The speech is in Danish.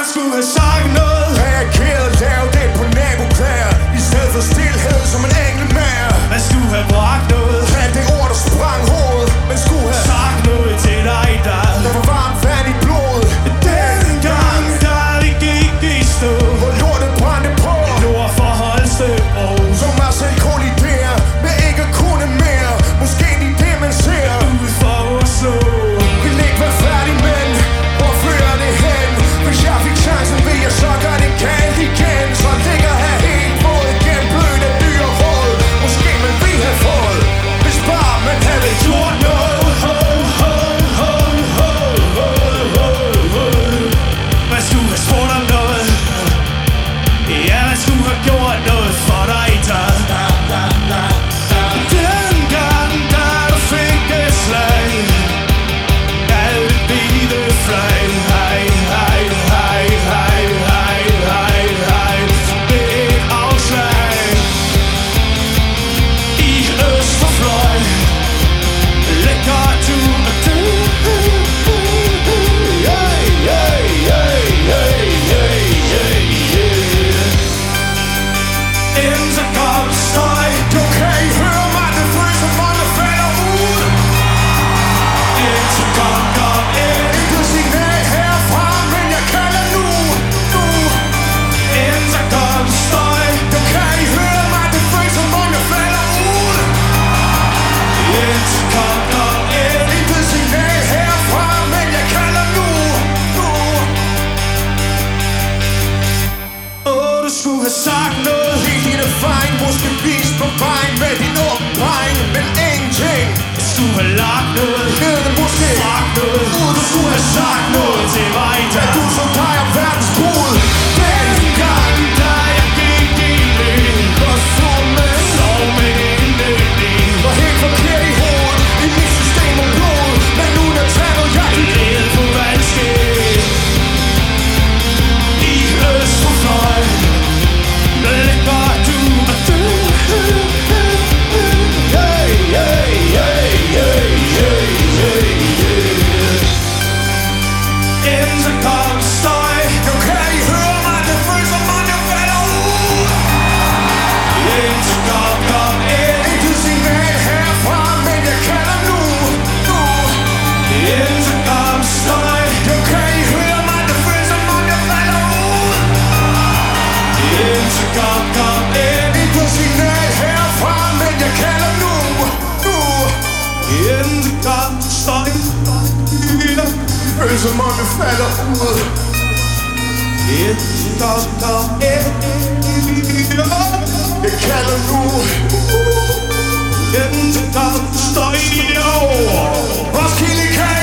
skulle have sagt noget. Reageret, lav det på naboklæder, i stedet for stilhed som en engelmager. Man skulle have bragt noget. Kald det ord, der sprang hovedet. Man skulle have sagt noget til dig, der var varmt vand i blodet. Dengang, der vi gik i stå, hvor lortet brændte på. Nord for Holstebro, som er selv kolliderer med ikke at kunne mere. Måske de det man ser ud for Oslo. Vil ikke være færdig, men hvor fører det hen? Hvis jeg fik chancen, vil jeg så gøre det galt igen. Så ligger her helt både gennem blødt af dyr og råd. Måske man vil have fået, hvis bare man havde gjort noget. Man skulle have spurgt om noget. Ja, man skulle have gjort noget for dig, der dengang, da du fik et slag, alt hvide flag. Hej, hej, hej, hej, hej, hej, hej, med et afslag i Østerfløj. Lækker du og du. Intercom-støj. Du kan I høre mig, det fryser mig, der falder ud. Intercom, kom ind. Intet signal herfra, men jeg kalder nu. Intercom-støj. Du kan I høre mig, det fryser mig, der falder ud. Intercom, kom ind. Intet signal herfra, men jeg kalder nu. Du skulle have sagt noget. Helt din erfaring, måske vist på vejen med din åbenbaring, men ingenting. Du skulle have lagt noget. Nede måske Sagt noget. Du skulle have sagt noget til mig, der du som dig om verdens brud. dengang, da jeg gik i løb Og så med sov med indlægning. var helt forkert i hovedet, i mit system og blod. Men nu er taget jeg Led på vandskab i Østerfløj. Lækker du og du. Yeah, yeah, yeah, yeah, yeah, yeah, yeah. Intercom-støj. Nu kan I høre mig, det fryser mig, der falder ud. Intercom, kom ind. Intet signal herfra, men jeg kalder nu. Intercom-støj. Nu kan I høre mig, det fryser mig, der falder ud. Intercom, kom ind. Intet signal herfra, men jeg kalder nu. Intercom-støj. Føles som om jeg falder ud. Intercom, kom ind. Jeg kalder nu. Intercom-støj. Roskilde kan